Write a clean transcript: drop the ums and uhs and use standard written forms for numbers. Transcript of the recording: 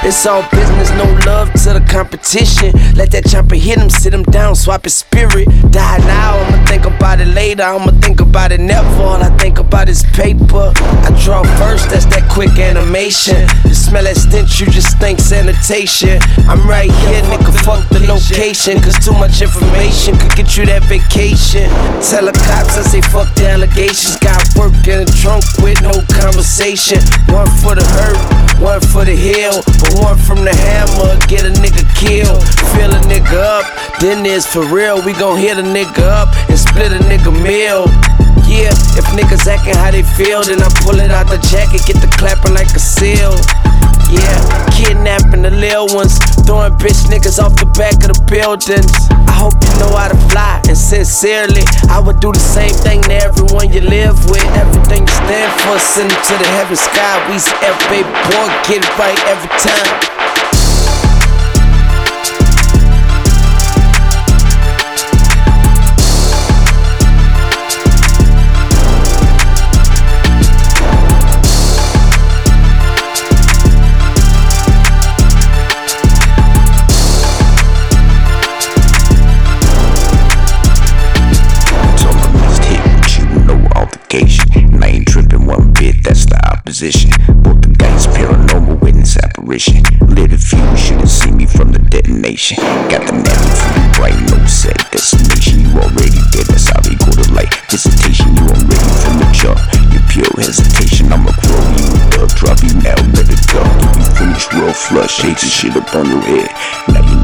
It's all business, no love to the competition. Let that chopper hit him, sit him down, swap his spirit. Die now, I'ma think about it later. I'ma think about it never. All I think about is paper. I draw first, that's that quick animation. You smell that stench, you just think sanitation. I'm right here, nigga, fuck the location. Cause too much information could get you that vacation. Tell the cops I say fuck the allegations. Got work in the trunk with no conversation. One for the hurt, one for the heel, but one from the hammer, get a nigga killed. Fill a nigga up, then there's for real. We gon' hit a nigga up and split a nigga meal. Yeah, if niggas acting how they feel, then I pull it out the jacket, get the clapping like a seal. Yeah, kidnapping the lil ones, throwing bitch niggas off the back of the buildings. I hope you know how to fly, and sincerely, I would do the same thing to everyone you live with. Everything you stand for, send it to the heaven sky. We say, baby boy, get it right every time. And I ain't tripping one bit, that's the opposition. Both the guys paranormal witness apparition. Lit a fuse, shouldn't see me from the detonation. Got the navy for you bright, no set destination. You already dead, that's how they go to light. Visitation, you already from the jump. Your pure hesitation, I'ma grow you up, drop you now, let it go. You be finished real flush, shake the shit up on your head. Now you